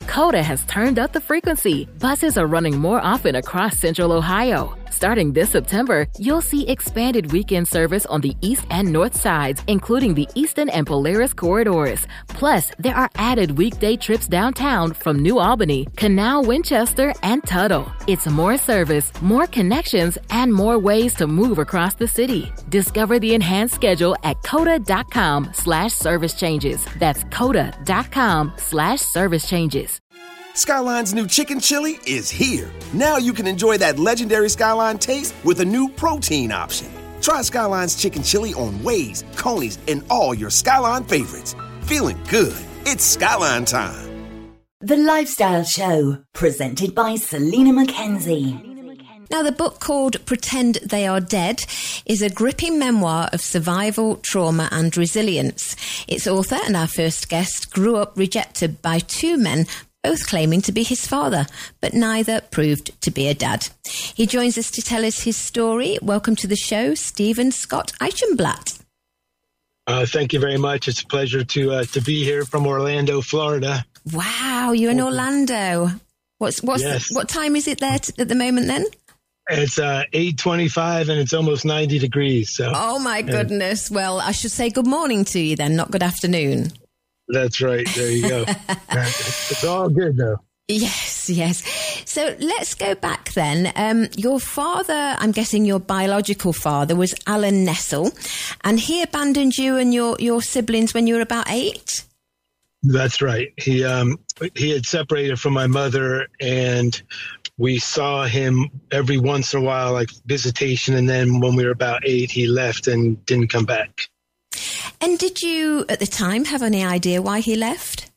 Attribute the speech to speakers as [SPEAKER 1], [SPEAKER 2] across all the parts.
[SPEAKER 1] Coda has turned up the frequency. Buses are running more often across Central Ohio. Starting this September, you'll see expanded weekend service on the east and north sides, including the Eastern and Polaris corridors. Plus, there are added weekday trips downtown from New Albany, Canal, Winchester, and Tuttle. It's more service, more connections, and more ways to move across the city. Discover the enhanced schedule at coda.com/service changes. That's coda.com/service changes.
[SPEAKER 2] Skyline's new chicken chili is here. Now you can enjoy that legendary Skyline taste with a new protein option. Try Skyline's chicken chili on Waze, Coney's, and all your Skyline favorites. Feeling good. It's Skyline time.
[SPEAKER 3] The Lifestyle Show, presented by Selena Mackenzie.
[SPEAKER 4] Now, the book called Pretend They Are Dead is a gripping memoir of survival, trauma and resilience. Its author and our first guest grew up rejected by two men, both claiming to be his father, but neither proved to be a dad. He joins us to tell us his story. Welcome to the show, Stephen Scott Eichenblatt.
[SPEAKER 5] Thank you very much. It's a pleasure to be here from Orlando, Florida.
[SPEAKER 4] Wow, you're in Orlando.
[SPEAKER 5] Yes.
[SPEAKER 4] What time is it there at the moment then?
[SPEAKER 5] It's 8:25 and it's almost 90 degrees. So.
[SPEAKER 4] Oh my goodness. Well, I should say good morning to you then, not good afternoon.
[SPEAKER 5] That's right. There you go. It's all good, though.
[SPEAKER 4] Yes. So let's go back then. Your father, I'm guessing your biological father, was Alan Nessel, and he abandoned you and your siblings when you were about 8?
[SPEAKER 5] That's right. He had separated from my mother, and we saw him every once in a while, like visitation, and then when we were about 8, he left and didn't come back.
[SPEAKER 4] And did you, at the time, have any idea why he left?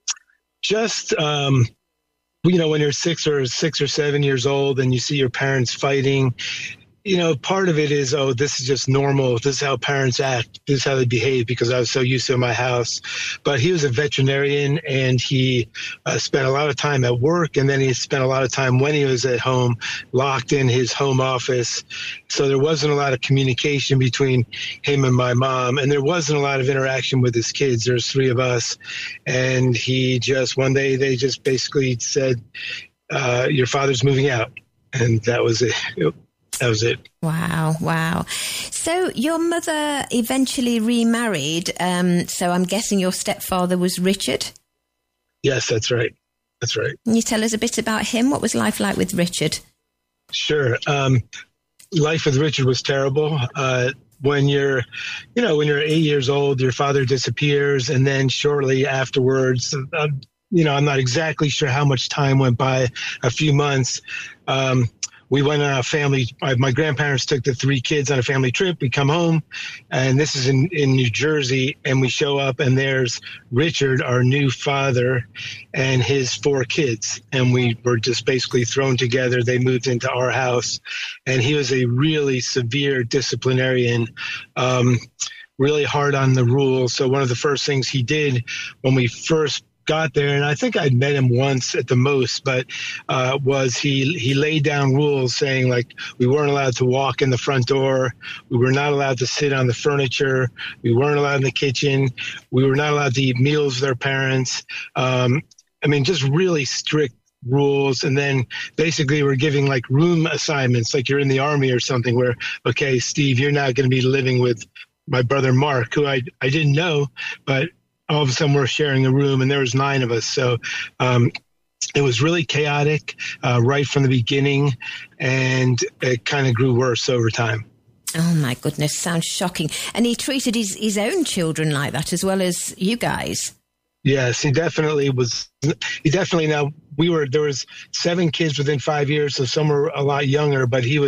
[SPEAKER 5] Just, when you're 6 or 7 years old and you see your parents fighting, part of it is, this is just normal. This is how parents act. This is how they behave, because I was so used to it in my house. But he was a veterinarian, and he spent a lot of time at work, and then he spent a lot of time when he was at home, locked in his home office. So there wasn't a lot of communication between him and my mom, and there wasn't a lot of interaction with his kids. There's 3 of us. And one day they just basically said, your father's moving out. And that was it. That was it.
[SPEAKER 4] Wow. So your mother eventually remarried. So I'm guessing your stepfather was Richard?
[SPEAKER 5] Yes, that's right.
[SPEAKER 4] Can you tell us a bit about him? What was life like with Richard?
[SPEAKER 5] Sure. Life with Richard was terrible. When you're 8 years old, your father disappears. And then shortly afterwards, I'm not exactly sure how much time went by, a few months. We went on a family, my grandparents took the 3 kids on a family trip. We come home, and this is in New Jersey, and we show up, and there's Richard, our new father, and his 4 kids. And we were just basically thrown together. They moved into our house, and he was a really severe disciplinarian, really hard on the rules. So one of the first things he did when we first got there, and I think I'd met him once at the most, but was he laid down rules saying, like, we weren't allowed to walk in the front door, we were not allowed to sit on the furniture, we weren't allowed in the kitchen, we were not allowed to eat meals with our parents. Just really strict rules. And then basically we're giving like room assignments, like you're in the Army or something, where, okay, Steve, you're now going to be living with my brother Mark, who I didn't know, but all of a sudden we're sharing a room, and there was 9 of us. So it was really chaotic right from the beginning, and it kind of grew worse over time.
[SPEAKER 4] Oh my goodness, sounds shocking. And he treated his own children like that as well as you guys.
[SPEAKER 5] Yes, he definitely was. There was 7 kids within 5 years, so some were a lot younger, but he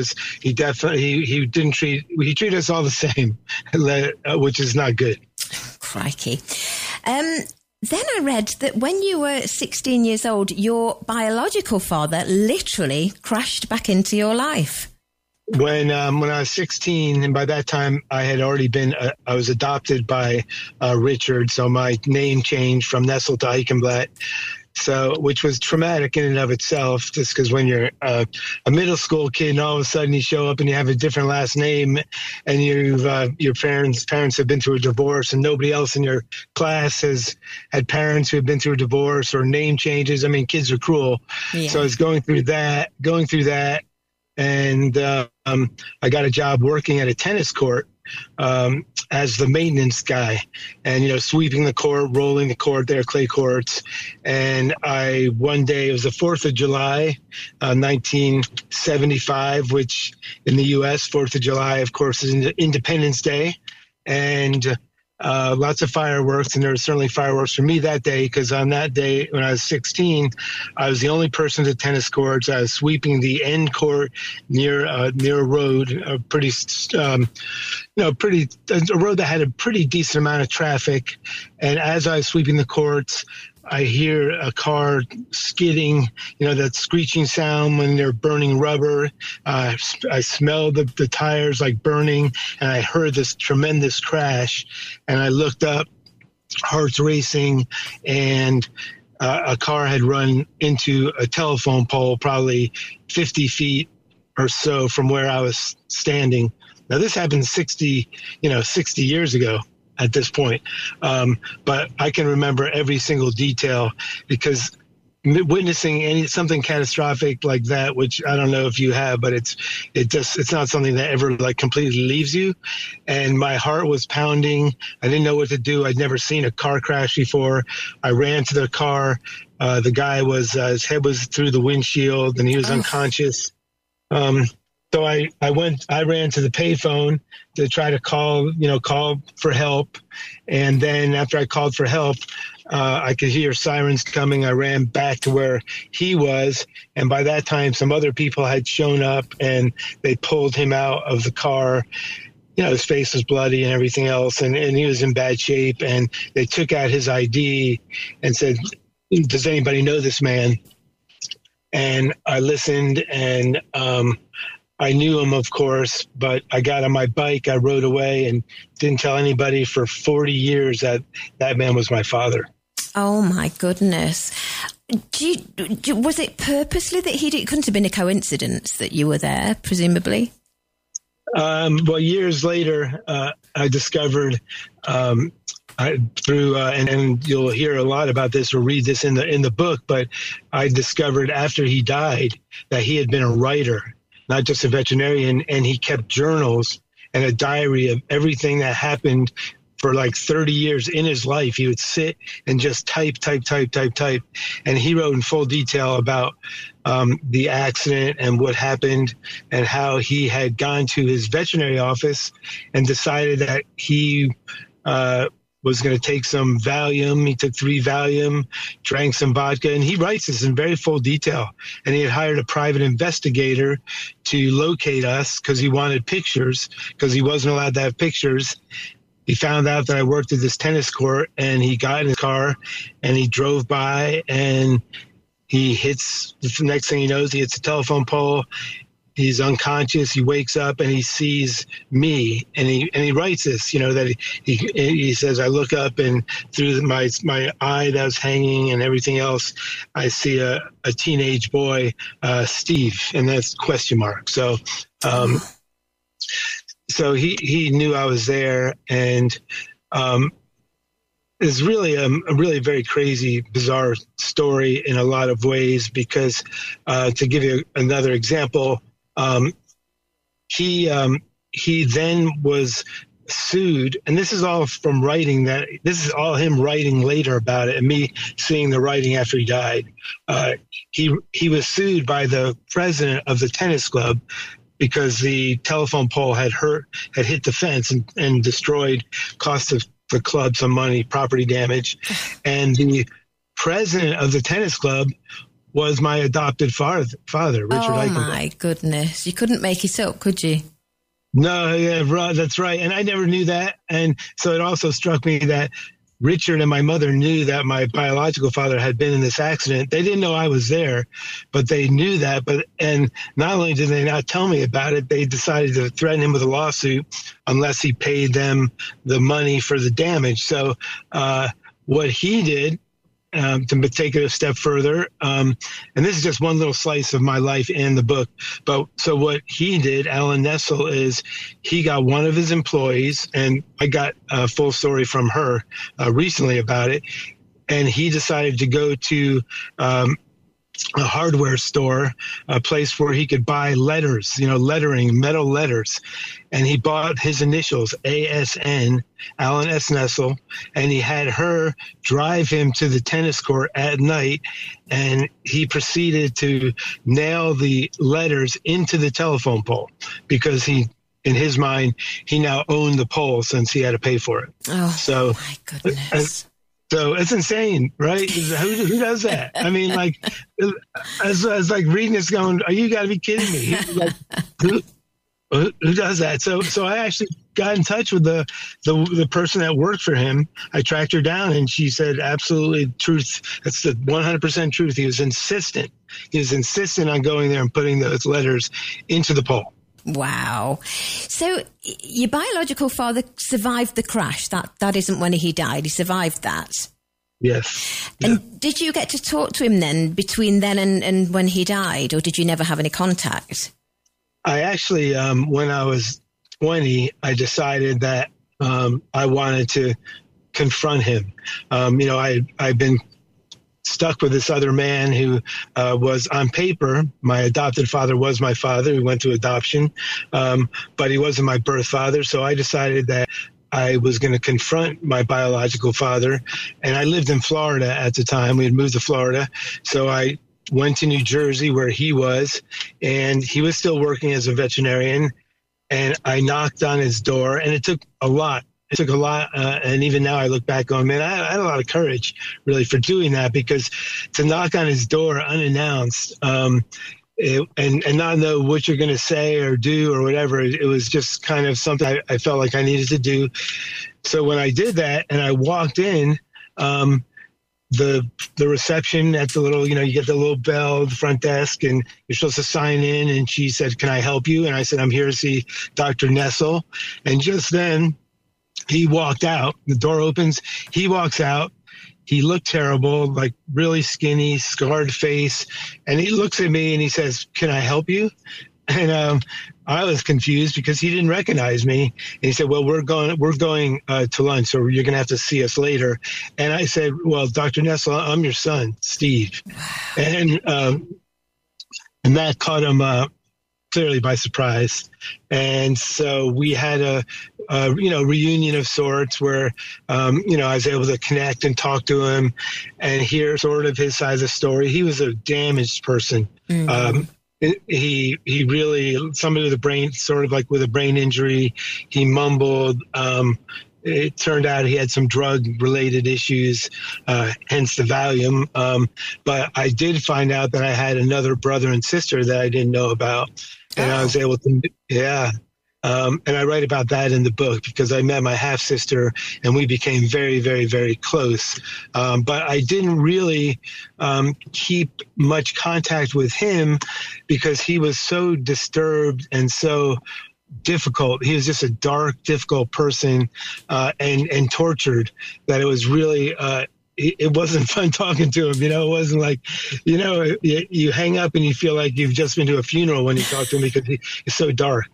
[SPEAKER 5] treated us all the same, which is not good.
[SPEAKER 4] Crikey. Then I read that when you were 16 years old, your biological father literally crashed back into your life.
[SPEAKER 5] When I was 16, and by that time I had already I was adopted by Richard, so my name changed from Nessel to Eichenblatt. So, which was traumatic in and of itself, just because when you're a middle school kid and all of a sudden you show up and you have a different last name, and your parents have been through a divorce, and nobody else in your class has had parents who have been through a divorce or name changes. I mean, kids are cruel. Yeah. So I was going through that, and I got a job working at a tennis court as the maintenance guy, and sweeping the court, rolling the court, there clay courts. And one day, it was the 4th of July, 1975, which in the U.S., 4th of July, of course, is Independence Day, and lots of fireworks, and there were certainly fireworks for me that day, because on that day, when I was 16, I was the only person at the tennis courts. I was sweeping the end court near a road, a road that had a pretty decent amount of traffic. And as I was sweeping the courts, I hear a car skidding, that screeching sound when they're burning rubber. I smelled the tires like burning, and I heard this tremendous crash. And I looked up, hearts racing, and a car had run into a telephone pole probably 50 feet or so from where I was standing. Now, this happened 60 years ago at this point. But I can remember every single detail, because witnessing something catastrophic like that, which I don't know if you have, but it's not something that ever completely leaves you. And my heart was pounding. I didn't know what to do. I'd never seen a car crash before. I ran to the car. The guy his head was through the windshield, and he was unconscious. So I ran to the payphone to try to call for help. And then after I called for help, I could hear sirens coming. I ran back to where he was. And by that time, some other people had shown up, and they pulled him out of the car. His face was bloody and everything else. And he was in bad shape. And they took out his ID and said, "Does anybody know this man?" And I listened, and I knew him, of course, but I got on my bike, I rode away, and didn't tell anybody for 40 years that man was my father.
[SPEAKER 4] Oh, my goodness. Was it purposely that it couldn't have been a coincidence that you were there, presumably?
[SPEAKER 5] Well, years later, I discovered through and you'll hear a lot about this or read this in the book, but I discovered after he died that he had been a writer, not just a veterinarian, and he kept journals and a diary of everything that happened for 30 years in his life. He would sit and just type. And he wrote in full detail about the accident and what happened, and how he had gone to his veterinary office and decided that he was going to take some Valium. He took 3 Valium, drank some vodka, and he writes this in very full detail. And he had hired a private investigator to locate us because he wanted pictures, because he wasn't allowed to have pictures. He found out that I worked at this tennis court, and he got in his car and he drove by, and the next thing he knows, he hits a telephone pole. He's unconscious. He wakes up and he sees me, and he writes this, that he says, I look up, and through my eye that was hanging and everything else, I see a teenage boy, Steve, and that's question mark. So, so he knew I was there, and it's really a really very crazy, bizarre story in a lot of ways, because to give you another example, he then was sued, and this is all from writing this is all him writing later about it and me seeing the writing after he died. He was sued by the president of the tennis club because the telephone pole had hit the fence and destroyed, cost the club some money, property damage. And the president of the tennis club was my adopted father, Richard Eichenberg. Oh,
[SPEAKER 4] my goodness. You couldn't make it up, could you?
[SPEAKER 5] No, yeah, that's right. And I never knew that. And so it also struck me that Richard and my mother knew that my biological father had been in this accident. They didn't know I was there, but they knew that. And not only did they not tell me about it, they decided to threaten him with a lawsuit unless he paid them the money for the damage. So what he did, to take it a step further, and this is just one little slice of my life in the book. But so what he did, Alan Nessel, is he got one of his employees, and I got a full story from her recently about it. And he decided to go to a hardware store, a place where he could buy letters, lettering, metal letters. And he bought his initials, ASN, Alan S. Nessel, and he had her drive him to the tennis court at night. And he proceeded to nail the letters into the telephone pole because in his mind, he now owned the pole since he had to pay for it.
[SPEAKER 4] Oh,
[SPEAKER 5] so,
[SPEAKER 4] my goodness.
[SPEAKER 5] So it's insane, right? Who does that? I mean, like, as like reading this going, you got to be kidding me. Like, who does that? So I actually got in touch with the person that worked for him. I tracked her down, and she said, absolutely truth. That's the 100% truth. He was insistent. He was insistent on going there and putting those letters into the pole.
[SPEAKER 4] Wow. So your biological father survived the crash. That isn't when he died. He survived that.
[SPEAKER 5] Yes.
[SPEAKER 4] And did you get to talk to him then between then and when he died, or did you never have any contact?
[SPEAKER 5] I actually, when I was 20, I decided that I wanted to confront him. I've been stuck with this other man who was on paper. My adopted father was my father. We went through adoption, but he wasn't my birth father. So I decided that I was going to confront my biological father. And I lived in Florida at the time. We had moved to Florida. So I went to New Jersey where he was, and he was still working as a veterinarian. And I knocked on his door, and it took a lot. And even now I look back on, man, I had a lot of courage really for doing that, because to knock on his door unannounced and not know what you're going to say or do or whatever, it was just kind of something I felt like I needed to do. So when I did that and I walked in, the reception at the little, you get the little bell at the front desk, and you're supposed to sign in. And she said, "Can I help you?" And I said, "I'm here to see Dr. Nessel." And just then, he walked out. The door opens. He walks out. He looked terrible, like really skinny, scarred face. And he looks at me and he says, "Can I help you?" And I was confused because he didn't recognize me. And he said, "Well, we're going to lunch, so you're going to have to see us later." And I said, "Well, Dr. Nessel, I'm your son, Steve." And that caught him clearly by surprise. And so we had a reunion of sorts where, I was able to connect and talk to him and hear sort of his side of the story. He was a damaged person. Mm-hmm. He really, somebody with a brain, sort of like with a brain injury, he mumbled. It turned out he had some drug-related issues, hence the Valium. But I did find out that I had another brother and sister that I didn't know about. And I was able to, and I write about that in the book because I met my half-sister and we became very, very, very close. But I didn't really keep much contact with him because he was so disturbed and so difficult. He was just a dark, difficult person and tortured that it was really it wasn't fun talking to him. It wasn't like, you hang up and you feel like you've just been to a funeral when you talk to him because he's so dark.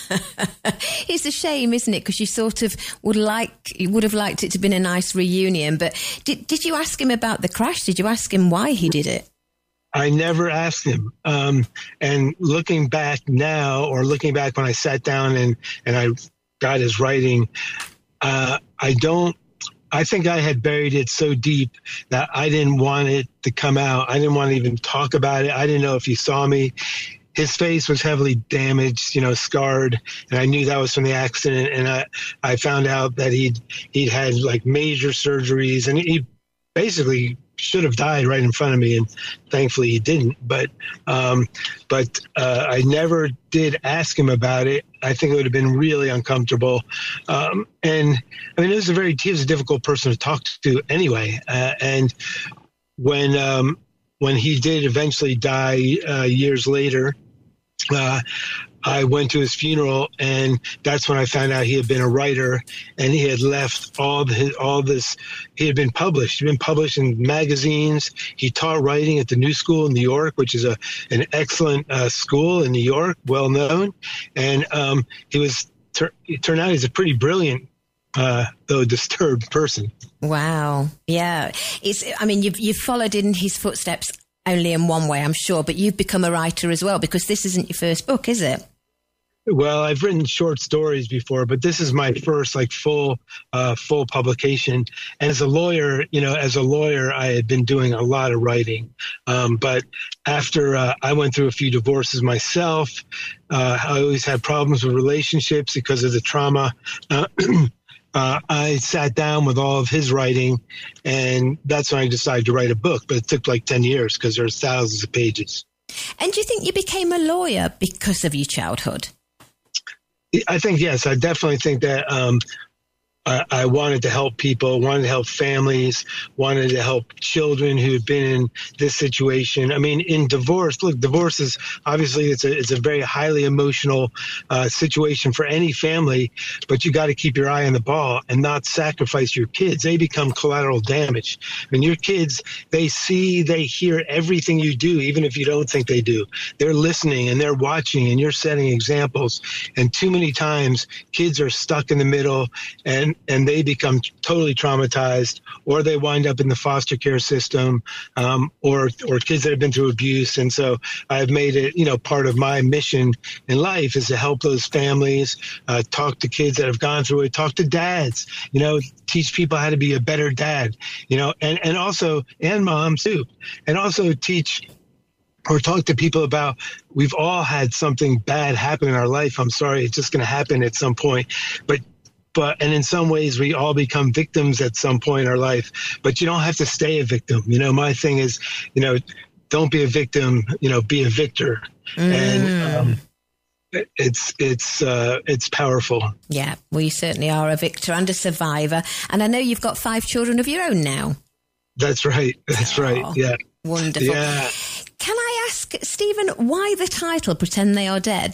[SPEAKER 4] It's a shame, isn't it? Because you sort of would have liked it to have been a nice reunion. But did you ask him about the crash? Did you ask him why he did it?
[SPEAKER 5] I never asked him. And looking back now, or looking back when I sat down and I got his writing, I think I had buried it so deep that I didn't want it to come out. I didn't want to even talk about it. I didn't know if he saw me. His face was heavily damaged, scarred, and I knew that was from the accident. And I found out that he'd had like major surgeries, and he basically should have died right in front of me, and thankfully he didn't. But I never did ask him about it. I think it would have been really uncomfortable. And I mean, he was a difficult person to talk to anyway. And when he did eventually die years later, I went to his funeral, and that's when I found out he had been a writer, and he had left all this. He had been published. He'd been published in magazines. He taught writing at the New School in New York, which is an excellent school in New York, well known. And it turned out he's a pretty brilliant, though disturbed person.
[SPEAKER 4] Wow. Yeah. You've followed in his footsteps only in one way, I'm sure, but you've become a writer as well, because this isn't your first book, is it?
[SPEAKER 5] Well, I've written short stories before, but this is my first full publication. And as a lawyer, I had been doing a lot of writing. But after I went through a few divorces myself, I always had problems with relationships because of the trauma. I sat down with all of his writing, and that's when I decided to write a book. But it took 10 years because there's thousands of pages.
[SPEAKER 4] And do you think you became a lawyer because of your childhood?
[SPEAKER 5] I think, yes. I definitely think that I wanted to help people, wanted to help families, wanted to help children who had been in this situation. I mean, in divorce, divorce is obviously it's a very highly emotional situation for any family, but you got to keep your eye on the ball and not sacrifice your kids. They become collateral damage. And your kids, they hear everything you do, even if you don't think they do. They're listening and they're watching, and you're setting examples. And too many times kids are stuck in the middle, and they become totally traumatized, or they wind up in the foster care system, or kids that have been through abuse. And so I've made it, part of my mission in life is to help those families, talk to kids that have gone through it, talk to dads, teach people how to be a better dad, and also, and moms too, and also teach or talk to people about, we've all had something bad happen in our life. I'm sorry, it's just going to happen at some point, and in some ways we all become victims at some point in our life, but you don't have to stay a victim. My thing is, don't be a victim, be a victor. And it's powerful. Yeah,
[SPEAKER 4] well, you certainly are a victor and a survivor. And I know you've got 5 children of your own now.
[SPEAKER 5] That's right. Right. Yeah.
[SPEAKER 4] Wonderful.
[SPEAKER 5] Yeah.
[SPEAKER 4] Can I ask, Stephen, why the title, Pretend They Are Dead?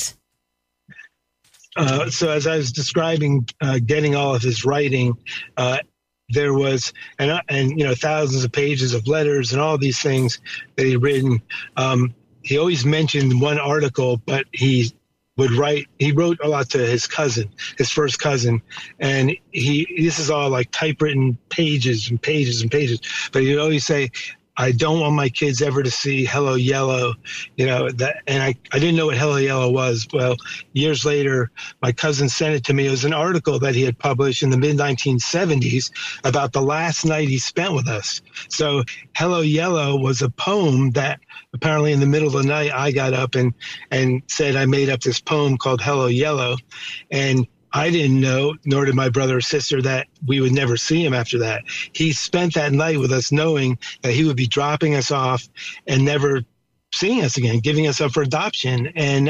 [SPEAKER 5] So as I was describing getting all of his writing, there was, and thousands of pages of letters and all these things that he'd written. He always mentioned one article, but he wrote a lot to his cousin, his first cousin. And this is all typewritten pages and pages and pages. But he'd always say, I don't want my kids ever to see Hello Yellow, and I didn't know what Hello Yellow was. Well, years later, my cousin sent it to me. It was an article that he had published in the mid-1970s about the last night he spent with us. So Hello Yellow was a poem that apparently in the middle of the night I got up and said I made up this poem called Hello Yellow. And I didn't know, nor did my brother or sister, that we would never see him after that. He spent that night with us knowing that he would be dropping us off and never seeing us again, giving us up for adoption. And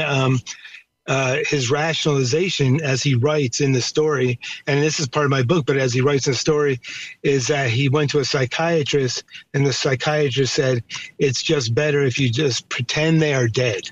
[SPEAKER 5] his rationalization, as he writes in the story, and this is part of my book, but as he writes in the story, is that he went to a psychiatrist, and the psychiatrist said, it's just better if you just pretend they are dead.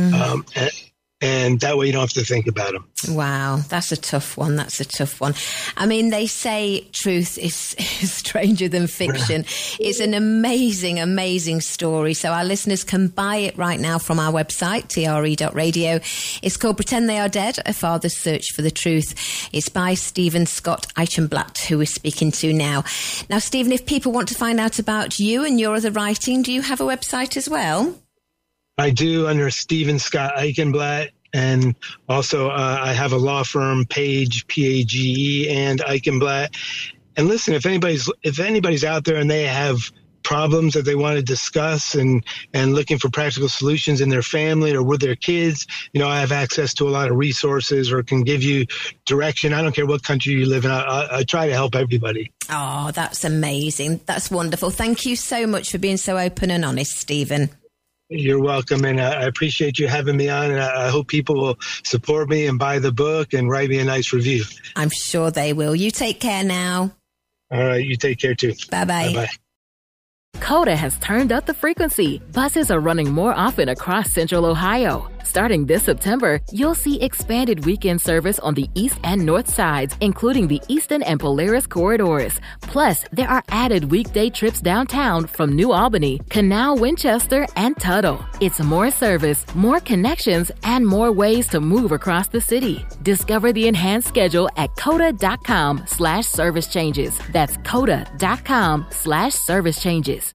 [SPEAKER 5] And that way you don't have to think about them.
[SPEAKER 4] Wow, that's a tough one. I mean, they say truth is stranger than fiction. It's an amazing, amazing story. So our listeners can buy it right now from our website, tre.radio. It's called Pretend They Are Dead, A Father's Search for the Truth. It's by Stephen Scott Eichenblatt, who we're speaking to now. Now, Stephen, if people want to find out about you and your other writing, do you have a website as well?
[SPEAKER 5] I do, under Stephen Scott Eichenblatt. And also I have a law firm, Page, P-A-G-E, and Eichenblatt. And listen, if anybody's out there and they have problems that they want to discuss and looking for practical solutions in their family or with their kids, I have access to a lot of resources or can give you direction. I don't care what country you live in. I try to help everybody.
[SPEAKER 4] Oh, that's amazing. That's wonderful. Thank you so much for being so open and honest, Stephen.
[SPEAKER 5] You're welcome, and I appreciate you having me on, and I hope people will support me and buy the book and write me a nice review.
[SPEAKER 4] I'm sure they will. You take care now.
[SPEAKER 5] All right, you take care too.
[SPEAKER 4] Bye-bye.
[SPEAKER 5] Bye-bye.
[SPEAKER 1] Coda has turned up the frequency. Buses are running more often across Central Ohio. Starting this September, you'll see expanded weekend service on the east and north sides, including the Eastern and Polaris corridors. Plus, there are added weekday trips downtown from New Albany, Canal, Winchester, and Tuttle. It's more service, more connections, and more ways to move across the city. Discover the enhanced schedule at coda.com/service changes. That's coda.com/service changes.